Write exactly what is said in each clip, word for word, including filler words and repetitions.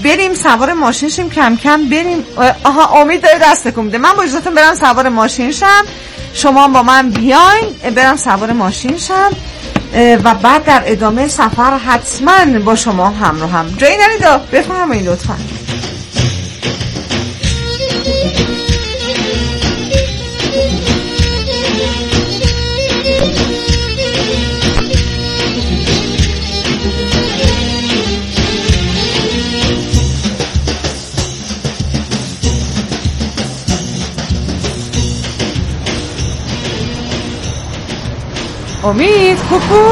بریم سوار ماشین شیم، کم کم بریم. آها امید داره دست تکون میده. من با اجازهتون برم سوار ماشین شم، شما با من بیاین برم سوار ماشین شم و بعد در ادامه سفر حتما با شما همراه هم. جایی نرید، بفرمایید لطفا. امید کوکو.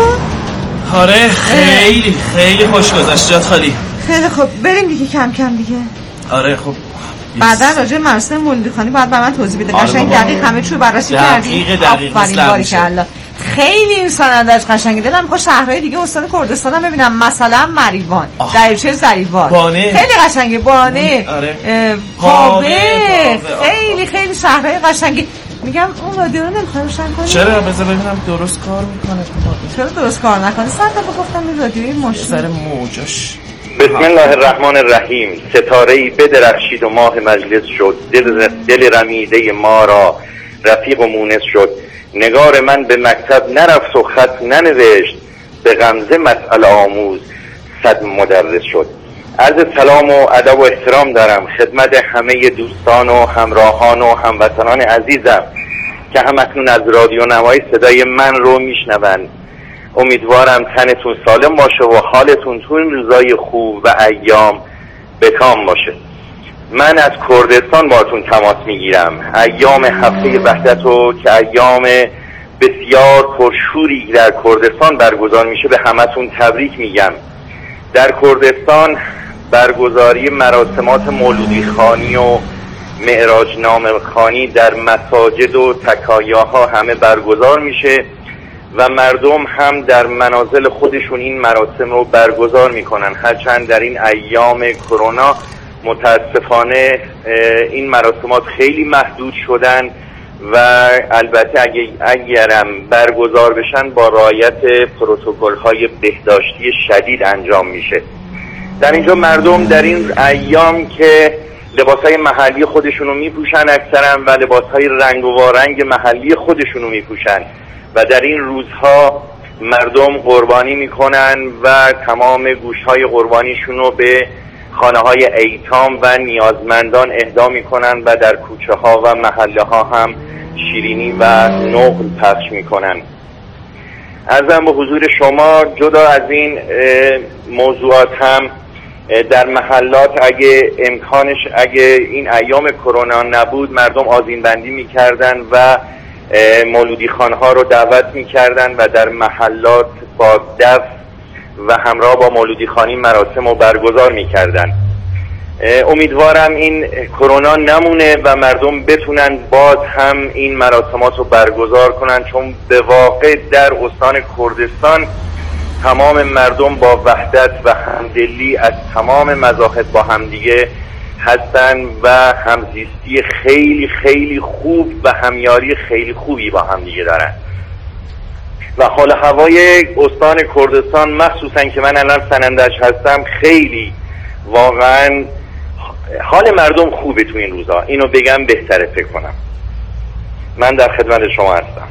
آره خیلی خیلی خوش گذشت جات خالی. خیلی خوب بریم دیگه کم کم دیگه. آره خب بعدا راجع به مراسم مولودی خانی باید به من توضیح بده. قشنگ دقیق همه چیو بررسی کردی. دقیق دقیق مثلا خیلی این سندش قشنگه. دلم می‌خواد شهرهای دیگه استان کردستان هم ببینم، مثلا مریوان، دریاچه زریوان بانه خیلی قشنگه، بانه، آره. پاوه، خیلی خیلی شهرهای قشنگی. میگم اون رادیو رو نمیخوای روشن کنی؟ چرا؟ بذار ببینم درست کار میکنه. چرا درست کار نکنه؟ سر تا گفتم این رادیوی مشت سر موجش. بسم الله الرحمن الرحیم. ستاره‌ای بدرخشید و ماه مجلس شد، دل دل رمیده ما را رفیق و مونس شد. نگار من به مکتب نرفت و خط ننوشت، به غمزه مسئله آموز صد مدرس شد. عرض سلام و ادب و احترام دارم خدمت همه دوستان و همراهان و هموطنان عزیزم که همکنون از رادیو نوای صدای من رو میشنوند. امیدوارم تنتون سالم باشه و حالتون تو این روزای خوب و ایام بکام باشه. من از کردستان باتون تماس میگیرم. ایام هفته وحدت و که ایام بسیار پرشوری در کردستان برگزار میشه به همتون تبریک میگم. در کردستان برگزاری مراسمات مولودی خانی و معراج نامه خانی در مساجد و تکایاها همه برگزار میشه و مردم هم در منازل خودشون این مراسم رو برگزار میکنن. هرچند در این ایام کرونا متاسفانه این مراسمات خیلی محدود شدن و البته اگه اگرم برگزار بشن با رعایت پروتکل‌های بهداشتی شدید انجام میشه. در اینجا مردم در این ایام که لباسهای محلی خودشونو میپوشن اکثرا و لباسهای رنگ و وارنگ محلی خودشونو میپوشن و در این روزها مردم قربانی میکنن و تمام گوشهای قربانیشونو به خانه های ایتام و نیازمندان اهدا میکنن و در کوچه ها و محله ها هم شیرینی و نقل پخش میکنن. عرضم به حضور شما جدا از این موضوعات هم در محلات اگه امکانش اگه این ایام کرونا نبود مردم آذین بندی میکردن و مولودی خانها رو دعوت میکردن و در محلات با دف و همراه با مولودی خانی مراسم رو برگزار میکردن. امیدوارم این کرونا نمونه و مردم بتونن باز هم این مراسمات رو برگزار کنن، چون به واقع در استان کردستان تمام مردم با وحدت و همدلی از تمام مذاهب با همدیگه هستن و همزیستی خیلی خیلی خوب و همیاری خیلی خوبی با همدیگه دارن و حال هوای استان کردستان مخصوصا که من الان سنندش هستم خیلی واقعا حال مردم خوبه تو این روزا. اینو بگم بهتره فکر کنم. من در خدمت شما هستم.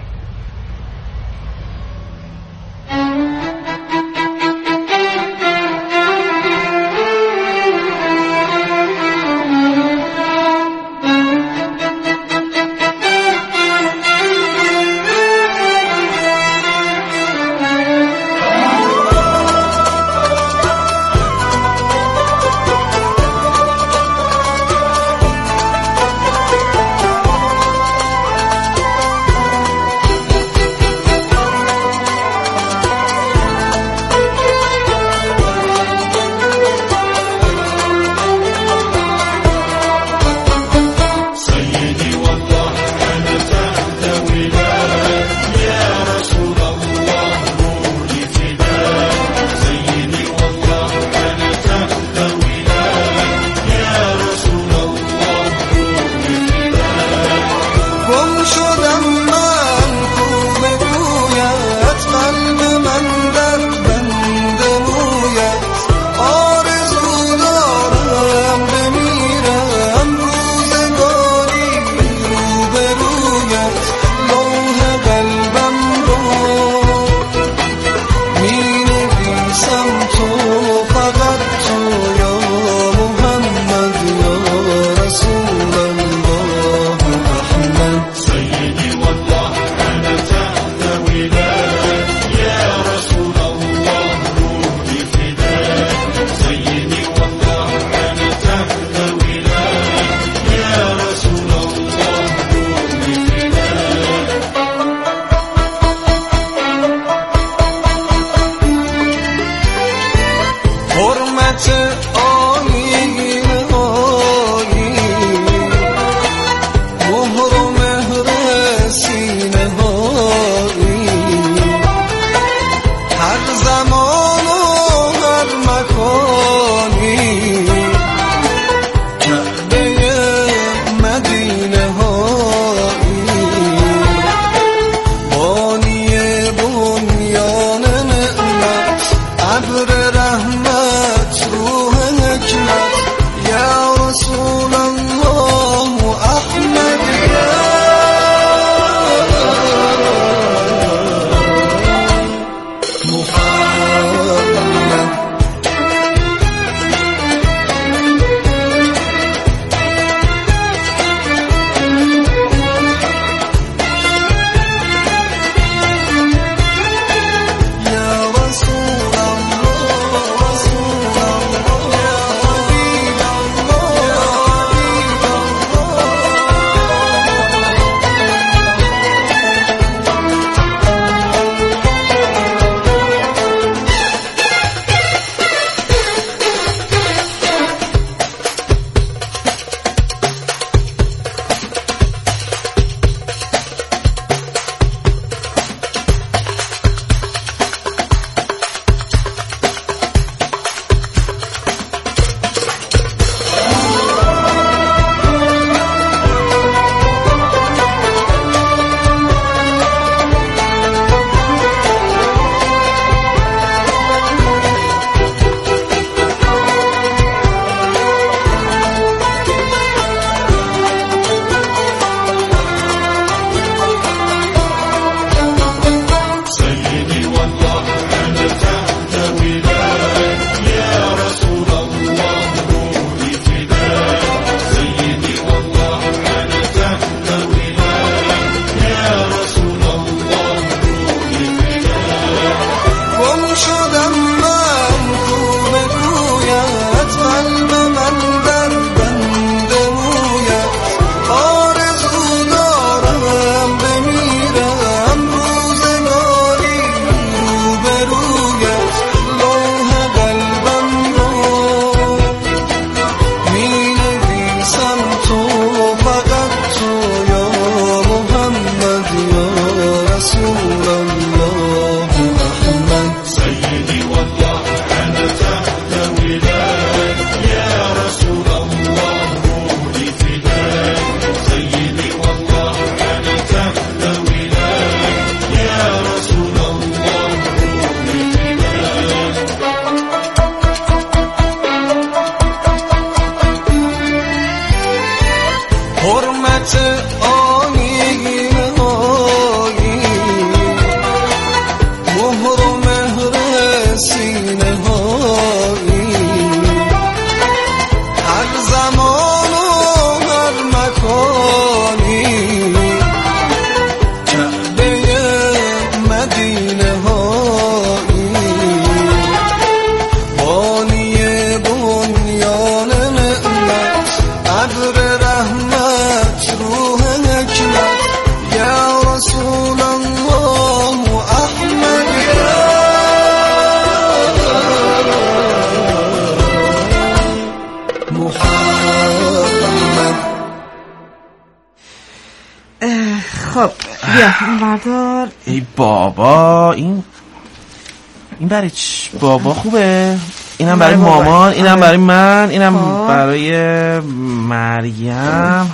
خب بیا این بردار. ای بابا این این برای چی؟ بابا خوبه؟ اینم برای مامان، اینم برای من، اینم برای مریم.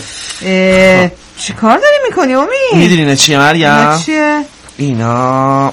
چی کار داری میکنی امی؟ میدونی نه چیه مریم؟ نه چیه؟ اینا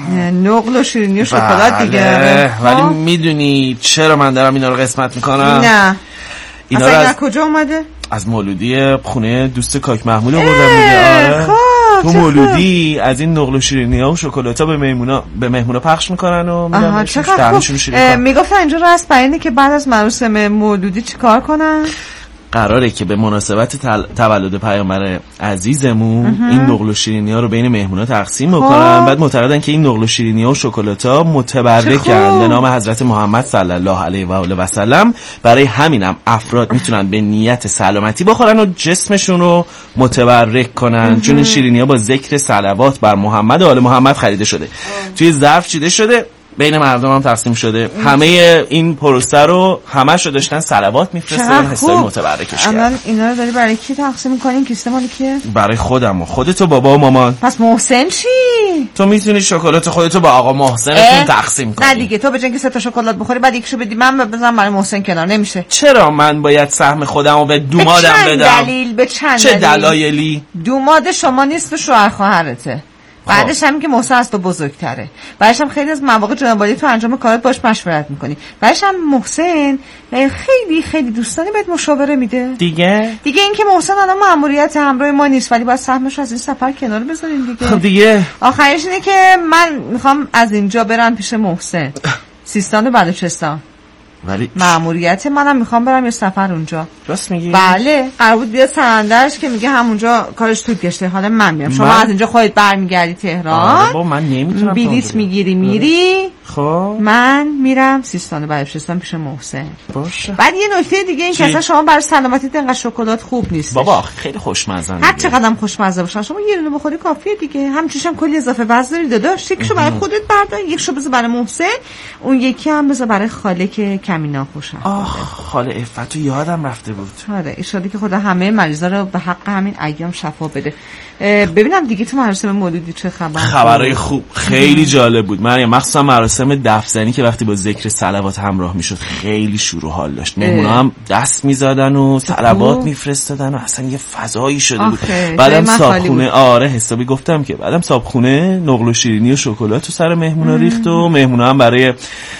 نقل و شیرینی و شکلات دیگه. ولی میدونی چرا من دارم اینا رو قسمت میکنم؟ نه اینا اصلا رو از... از کجا اومده؟ از مولودی خونه دوست کاک محمود آوردم دیگه. آره تو مولودی از این نقل و شیرینی ها و شکلات ها به مهمونا به مهمونا پخش میکنن و میدن دهنشون شیرین. میگفتن اینجا رسم بر اینه که بعد از مراسم مولودی چیکار کنن؟ قراره که به مناسبت تل... تولد پیامبر عزیزمون امه. این نقل و شیرینی ها رو بین مهمونا تقسیم بکنن. بعد معتقدن که این نقل و شیرینی ها و شکلات ها متبرکن به نام حضرت محمد صلی الله علیه و آله و سلم. برای همینم افراد میتونن به نیت سلامتی بخورن و جسمشون رو متبرک کنن، چون این شیرینی ها با ذکر صلوات بر محمد و آل محمد خریده شده. اه. توی ظرف چیده شده، بین مردم هم تقسیم شده. همه این پروسه رو همش رو داشتن صلوات میفرستن حسابی متبرکش کردن. الان اینا رو داری برای کی تقسیم می‌کنین؟ کیسه مال کیه؟ برای خودم و خودت و بابا و مامان. پس محسن چی؟ تو میتونی شکلات خودتو با آقا محسنتون تقسیم کنی. نه دیگه تو به جای اینکه سه تا شکلات بخوری بعد یکیشو بدی من بزنم برای محسن کنار، نمیشه. چرا من باید سهم خودمو به دومادم بدم؟ به چند دلیل؟ به چند چه دلیل؟ دلایلی؟ دوماد شما نیست، شوهر خواهرته. بعدش هم که محسن از تو بزرگتره. بعدش هم خیلی از مواقع جنابالی تو انجام کارات باش مشورت میکنی. بعدش هم محسن خیلی خیلی دوستانه بهت مشاوره میده. دیگه دیگه این که محسن الان مأموریت همراه ما نیست ولی باید سهمش رو از این سفر کنار بذاریم دیگه. خب دیگه آخرش اینه که من میخوام از اینجا برم پیش محسن سیستان و بلوچستان. ولی مأموریت منم میخوام برم یه سفر اونجا. راست میگی؟ بله قرار بود بیاد سرندرش که میگه همونجا کارش طول کشته. حالا من میرم. شما از اینجا خودت برمیگردی تهران. آره با من نمیتونم. بلیط میگیری میری. خب من میرم سیستان و بلوچستان پیش محسن. باشه. بعد یه نکته دیگه این که اصلا شما برای سلامتیت اینقدر شکلات خوب نیست. بابا خیلی خوشمزه. هر چقدرم خوشمزه باشه شما یه دونه بخوری کافیه دیگه. همچنین هم کلی اضافه وزن داری داداش. یکیشو برای خودت بردار، یکیشو بذار برای محسن، اون یکی هم بذار برای خاله که کمینا خوشم. آخ خاله عفتو یادم رفته بود. آره ان شاءالله که خدا همه مریضا رو به حق همین ایام شفا بده. ببینم دیگه تو مراسم مولودی چه خبر؟ خبرای خوب خیلی جالب بود مریم، مخصوصا مراسم دفزنی که وقتی با ذکر صلوات همراه میشد خیلی شور و حال داشت. مهمونا هم دست میزدن و صلوات میفرستادن و اصلا یه فضایی شده بود. بعدم صابخونه آره حسابی گفتم که بعدم صابخونه نقل و شیرینی و شکلات تو سر مهمونا ریخت و مهمونا هم برای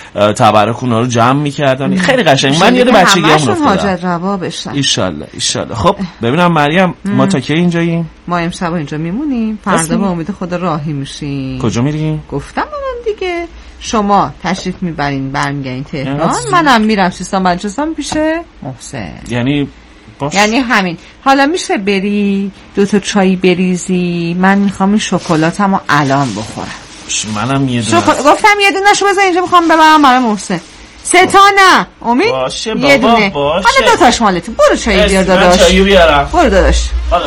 تبرک اونا رو جمع می‌کردن. خیلی قشنگ. من یاد بچگیام افتادم. حاجت روا بشن. ان شاءالله ان شاءالله. خب ببینم مریم ما تا کی اینجاییم؟ ما امشب اینجا میمونیم. فردا به امید خدا راهی میشیم. کجا میریم؟ گفتم من دیگه. شما تشریف میبرین برمیگردین تهران، منم میرم سیستان بلوچستان پیش محسن. یعنی باش. یعنی همین. حالا میشه بری دو تا چای بریزی؟ من میخوام این شکلاتمو الان بخورم. منم یه دونه شکل... گفتم یه دونه شو بذار اینجا میخوام ببرم برای محسن. سه تا نه امید باشه یه بابا دونه. باشه. حالا دو تاش مالته. برو چای بیار داداش. من چایی بیارم. برو داداش. حالا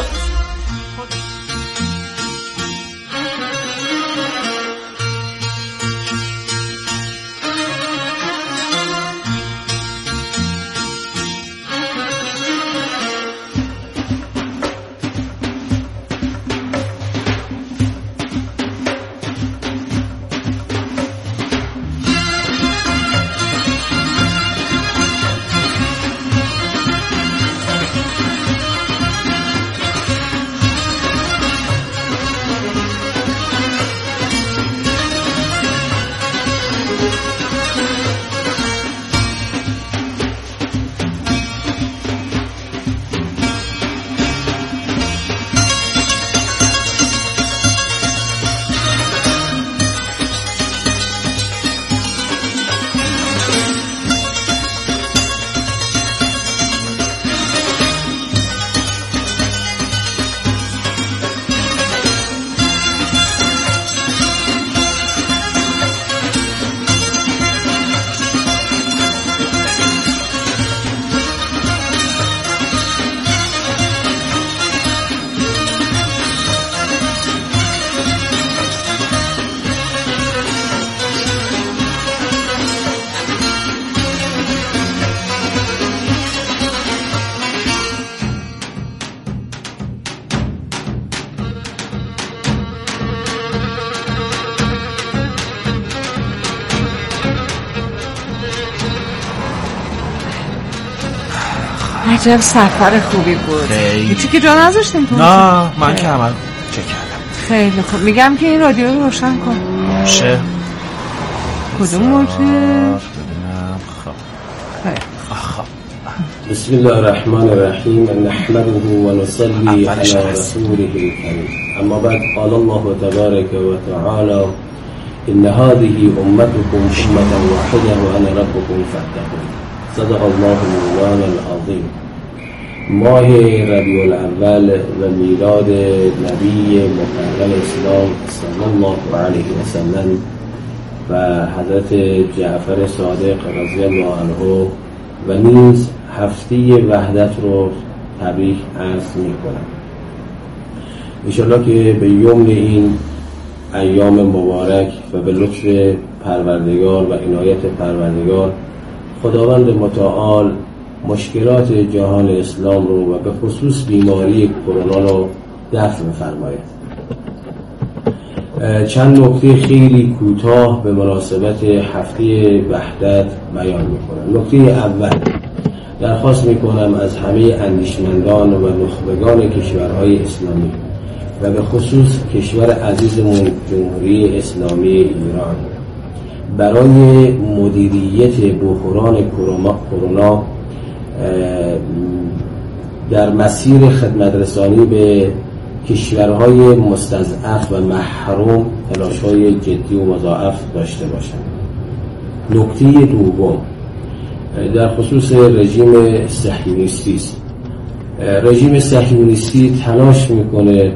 عجب سفر خوبی بود. هیچی که جا نذاشتیم تو؟ نه من که عمل چک کردم. خیلی خوب. میگم که این رادیو رو روشن کن. شه کدوم موتور؟ ببینم. خب خب بسم الله الرحمن الرحیم نحمده و نصلی علی رسوله الکریم اما بعد قال الله تبارک و تعالی ان هذه امتكم امه واحده وانا ربكم فاتقون. صدق الله مولانا العظیم. ماه ربیع الاول و میلاد نبی مکرم اسلام صلی الله علیه و سلم و حضرت جعفر صادق رضی الله عنه و نیز هفته وحدت رو تبریک عرض می کنم. انشاءالله که به یوم این ایام مبارک و به لطف پروردگار و عنایت پروردگار خداوند متعال مشکلات جهان اسلام رو و به خصوص بیماری کرونا رو دفع فرماید. چند نکته خیلی کوتاه به مناسبت هفته وحدت بیان می‌کنم. نکته اول، درخواست می‌کنم از همه اندیشمندان و نخبگان کشورهای اسلامی و به خصوص کشور عزیزمون جمهوری اسلامی ایران برای مدیریت بحران کرونا در مسیر خدمت رسانی به کشورهای مستضعف و محروم تلاش‌های جدی و مضاعف داشته باشند. نکته دوم در خصوص رژیم صهیونیستی است. رژیم صهیونیستی تلاش میکنه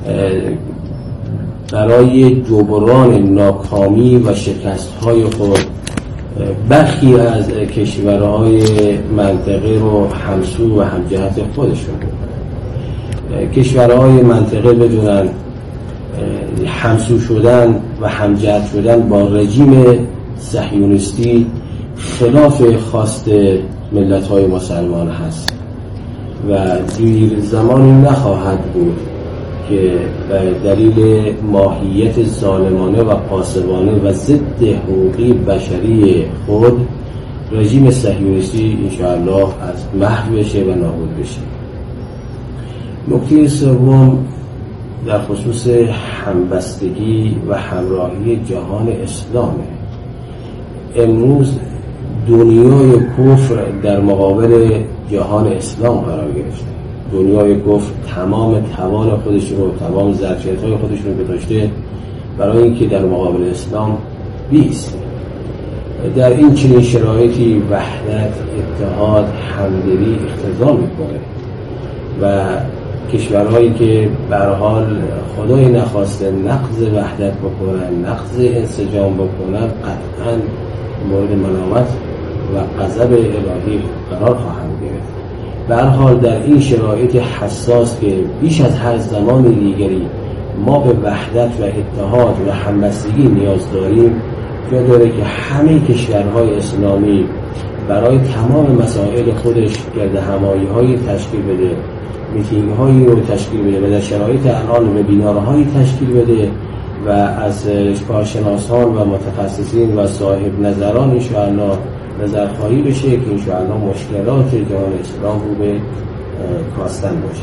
برای جبران ناکامی و شکست‌های خود برخی از کشورهای منطقه رو همسو و همجهت خودشون کشورهای منطقه بدونن همسو شدن و همجهت شدن با رژیم صهیونیستی خلاف خواست ملت‌های مسلمان هست و دیر زمانی نخواهد بود که دلیل ماهیت ظالمانه و قاصدانه و ضد حقوقی بشری خود رژیم صهیونیستی انشاءالله از محو بشه و نابود بشه. نکته سوم در خصوص همبستگی و همراهی جهان اسلامه. امروز دنیای کفر در مقابل جهان اسلام قرار گرفته. دنیای کفر تمام توان خودش رو، تمام ظرفیت‌های خودش رو گذاشته برای اینکه در مقابل اسلام بیست. در این چنین شرایطی وحدت، اتحاد، همدلی اقتضا میکنه و کشورهایی که به هر حال خدای نخواسته نقض وحدت بکنن، نقض انسجام بکنن، قطعاً مورد ملامت و غضب الهی قرار خواهند گرفت. به هر حال در این شرایط حساس که بیش از هر زمان دیگری ما به وحدت و اتحاد و همبستگی نیاز داریم، جا داره که همه کشورهای اسلامی برای تمام مسائل خودش گردهمایی‌هایی تشکیل بده، میتینگ‌هایی رو تشکیل بده و در شرایط الان وبینارهایی تشکیل بده و از کارشناسان و متخصصین و صاحب نظران انشاءالله نظرخواهی بشه که انشاءالله مشکلات جهان اسلام رو به کاستن باشه.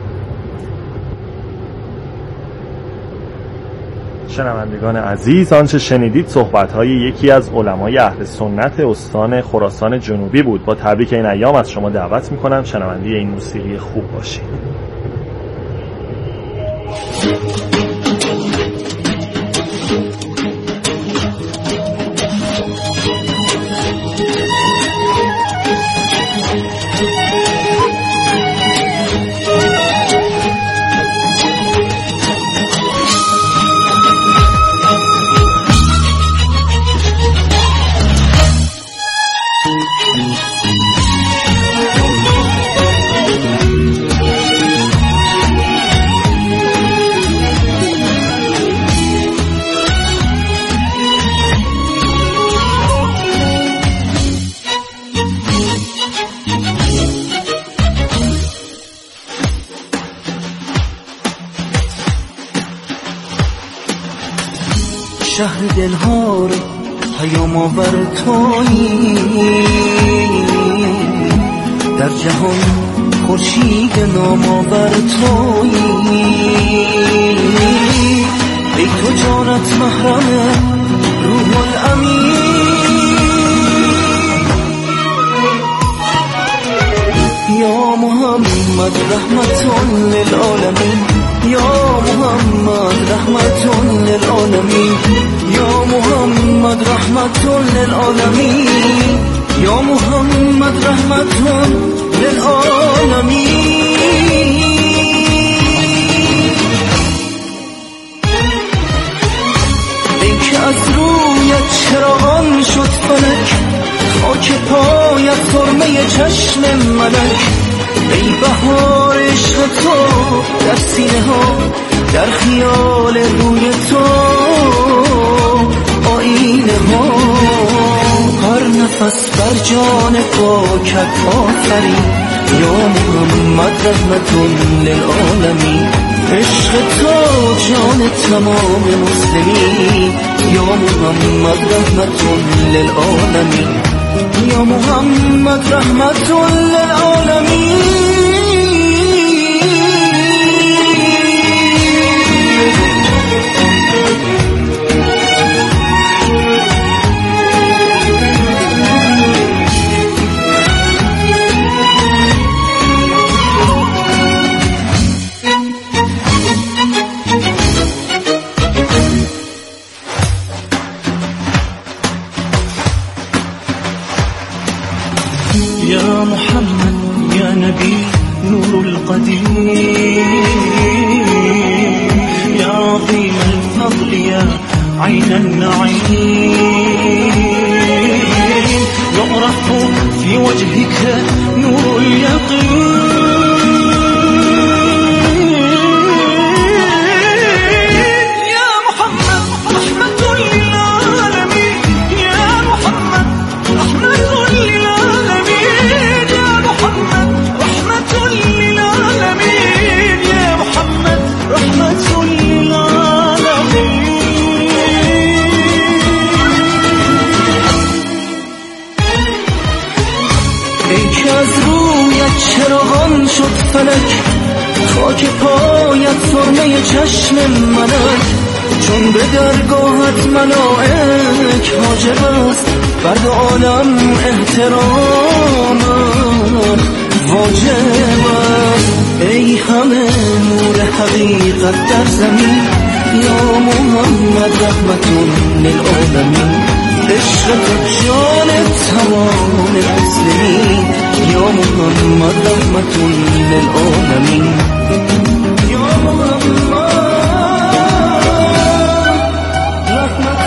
شنوندگان عزیز، آنچه شنیدید صحبت‌های یکی از علمای اهل سنت استان خراسان جنوبی بود. با تبریک این ایام از شما دعوت می‌کنم شنونده این موسیقی خوب باشید. شهر دلها رو پیام آور تویی، در جهان خورشید نامآور تویی، ای تو جانت محرم روح الامین. یا محمد رحمت للعالمین، یا محمد رحمت للعالمین، یا محمد رحمت للعالمین، یا محمد رحمت للعالمین. ای که از رویت چراغان شد فلک، خاک پایت سرمه چشم ملک. ای بهار عشق تو در سینه ها، در خیال روی تو آینه ها. هر نفس بر جان پاکت آفرین، یا محمد رحمت للعالمین. عشق تو جان تمام مسلمین، یا محمد رحمت للعالمین، یا محمد رحمت للعالمین. يا محمد يا نبي نور القدير، يا عظيم الفضل يا عين النعيم. يعرف في وجهك نور اليقين، چراغان شد فلک، خاک پایت سرمه چشم ملک. چون به درگاهت ملائک حاجب است، بر دو عالم احترام واجب است. ای همه نور حقیقت در زمین، یا محمد رحمت للعالمین. عشق تو جان تمام مسلمین، یا محمد رحمت للعالمین، یا محمد رحمت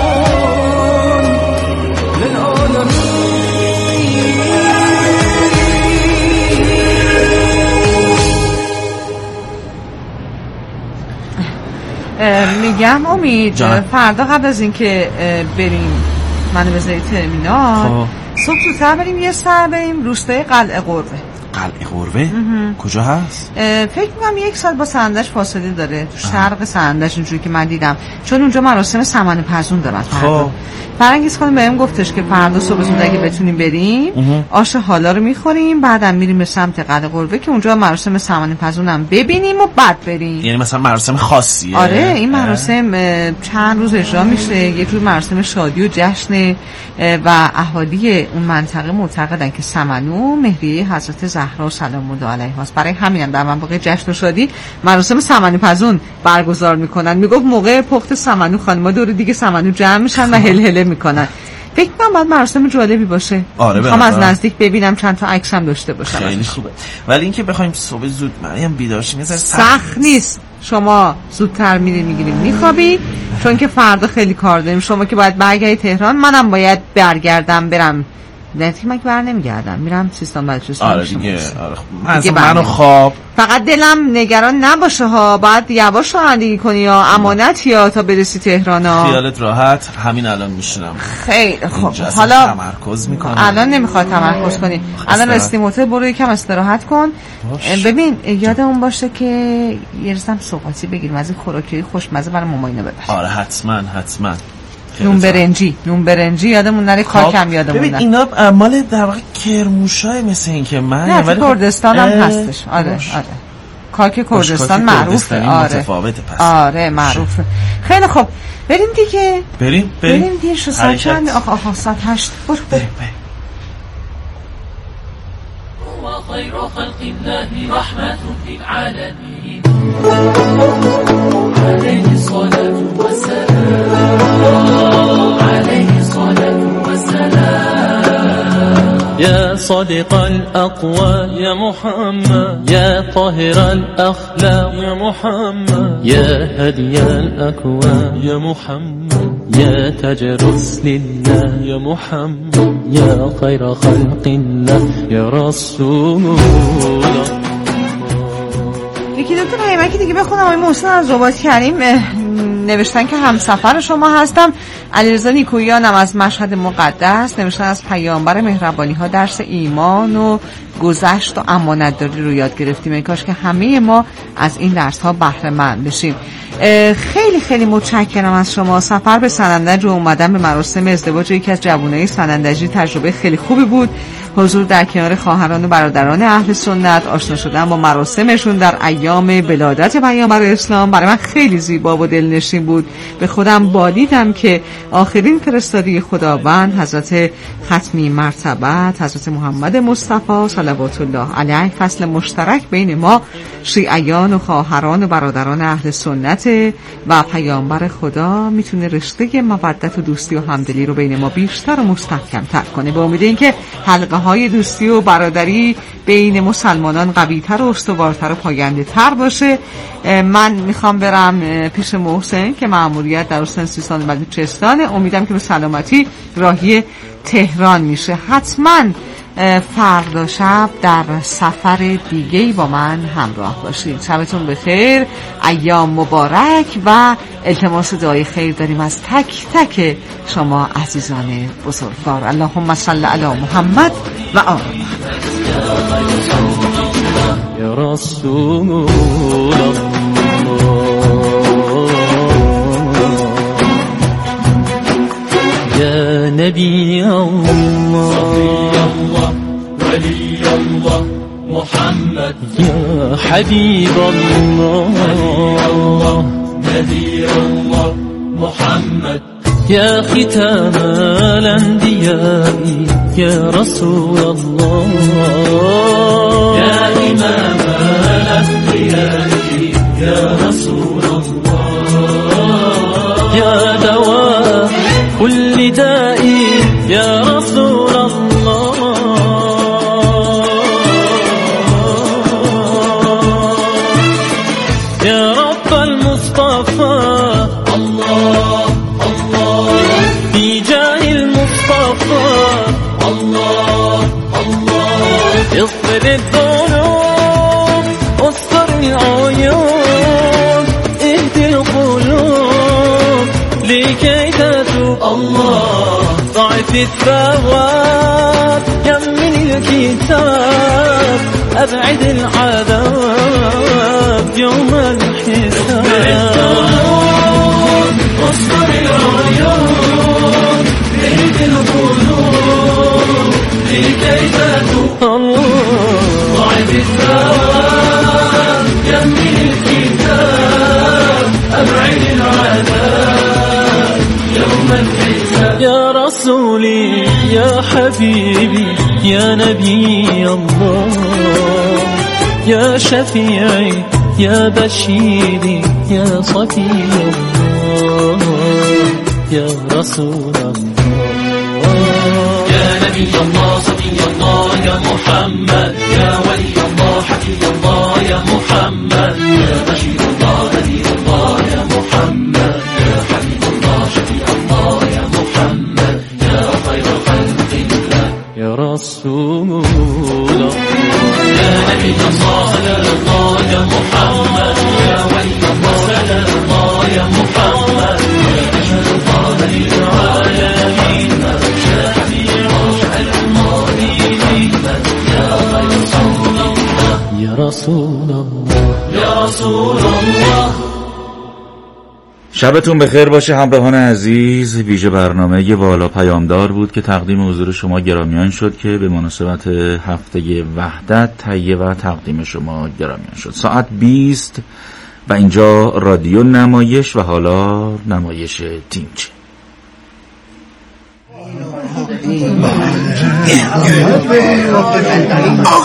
للعالمین. میگم امید فردا قبل از اینکه بریم منو بذاری ترمینال، صبح زودتر بریم یه سر بریم روستای قلعه قربه. قلعه قربه؟ کجا هست؟ فکر میکنم یک ساعت با سندش فاصله داره، تو شرق سندش اونجوری که من دیدم، چون اونجا مراسم سمن پزون دارن. خب فرنگیز خانم بهم گفتش که فردا صبح زود اگه بتونیم بریم آش حالا رو میخوریم، بعدم میریم به سمت قلعه قربه که اونجا مراسم سمن پزون هم ببینیم و بعد بریم. یعنی مثلا مراسم خاصیه؟ آره این مراسم چند روز اجرا میشه، یک روز مراسم شادی و جشن و اهالی اون منطقه معتقدن که سمنو مهریه حضرت زهرا سلام الله علیها است. برای همین هم در واقع جشن و شادی مراسم سمنو پزون برگزار میکنن. میگفت موقع پخت سمنو خانم‌ها دور دیگه سمنو جمع میشن و هلهله میکنن. فکر کنم باید مراسم جالبی باشه. آره میخوام از نزدیک ببینم، چند تا عکس هم داشته باشم. خیلی خوبه. ولی اینکه بخوایم صبح زود مریم بیدار شیم سخت نیست. شما زودتر میرین میگیریم میخوابید، چون که فردا خیلی کار داریم. شما که باید برگردی تهران، منم باید برگردم برم. نه که من که بر نمیگردم، میرم سیستان بلوچستان. آره دیگه. آره دیگه منو خواب. فقط دلم نگران نباشه ها، باید یواش رانندگی کنی یا امانت یا تا برسی تهران ها. خیالت راحت، همین الان میشونم. خیلی خوب. حالا تمرکز میکنم. الان نمیخواد تمرکز کنی. الان رسیدیم هتل، برو یکم استراحت کن. باش. ببین یادمون باشه که یه رسم سوغاتی بگیریم از این خوراکی خوشمزه برای ماماینا ببر. آره حتما حتما. نون برنجی نون برنجی یادمون نره، کاک هم یادمون نره. ببین اینا مال در واقع کرموشای مثل این که من نه ولی کردستان هم هستش. آره آره کاک کردستان معروفه. آره متفاوته پس. آره معروفه. خیلی خوب بریم دیگه. بریم بریم بریم دیگه. شو ساعت چند؟ آخ آخ ساعت هشت. برو بریم بریم. خير خلق الله رحمة في العالمين عليه الصلاة والسلام عليه الصلاة والسلام يا صادق الأقوال يا محمد يا طاهر الأخلاق يا محمد يا هدي الأكوان يا محمد يا تاج رسل الله يا محمد يا خير خلق الله يا رسول الله. یکی دو تا پیامکی دیگه بخونم. آقای محسن از رباط کریم نوشتن که همسفر شما هستم. علیرضا نیکویان هم از مشهد مقدس نوشتن از پیامبر مهربانی ها درس ایمان و گذشت و امانتداری رو یاد گرفتیم. ای کاش که همه ما از این درس ها بهره مند بشیم. خیلی خیلی متشکرم از شما. سفر به سنندج و اومدن به مراسم ازدواج یکی از جوانای سنندجی تجربه خیلی خوبی بود. حضور در کنار خواهران و برادران اهل سنت، آشنا شدن با مراسمشون در ایام ولادت پیامبر اسلام برای من خیلی زیبا و دلنشین بود. به خودم بالیدم که آخرین فرستاده خداوند حضرت ختمی مرتبت حضرت محمد مصطفی صلوات الله علیه فصل مشترک بین ما شیعیان و خواهران و برادران اهل سنت و پیامبر خدا میتونه رشته مودت و دوستی و همدلی رو بین ما بیشتر و مستحکم تر کنه. به امید اینکه حلقه های دوستی و برادری بین مسلمانان قوی‌تر و استوارتر و پاینده تر باشه. من میخوام برم پیش محسن که مأموریت در استان سیستان و بلوچستان. امیدم که به سلامتی راهی تهران میشه. حتما فردا شب در سفر دیگه‌ای با من همراه باشید. شبتون بخیر، ایام مبارک و التماس دعای خیر داریم از تک تک شما عزیزان بزرگوار. اللهم صل علی محمد و آل محمد. یا رسول الله يا نبي الله ولي الله محمد يا حبيب الله نذير الله محمد يا ختام الأنبياء يا رسول الله يا إمام الأنبياء يا رسول الله يا دواء كل داء يا رسول الله يا رب المصطفى الله الله بجاه المصطفى الله الله اغفر الذنوب استر العيوب اهد القلوب لكي تتوب الله ضعف الثواب يمن الكتاب أبعد العذاب يوم الحساب واصبر العيون اهد القلوب لكي تتوب الله ضعف الثواب يمن الكتاب أبعد العذاب يوم الحساب يا رسولي يا حبيبي يا نبي الله يا شفيعي يا بشيري يا صفي الله يا رسول الله يا نبي الله صفي الله يا محمد يا ولي الله حفي الله يا محمد يا بشير الله نذير الله يا محمد يا حبيب الله شفيع الله يا محمد يا خير خلق الله يا رسول الله يا نبي الله صلى الله يا محمد يا ولي الله صلى الله يا محمد يا بشير الله نذير العالمين يا حبيب الله المؤمنين يا رسول الله يا رسول الله يا رسول الله شبتون بخیر باشه همراهان عزیز. ویژه برنامه بالا پیامدار بود که تقدیم حضور شما گرامیان شد که به مناسبت هفته وحدت تهیه و تقدیم شما گرامیان شد. ساعت بیست و اینجا رادیو نمایش و حالا نمایش تیمچی. آقا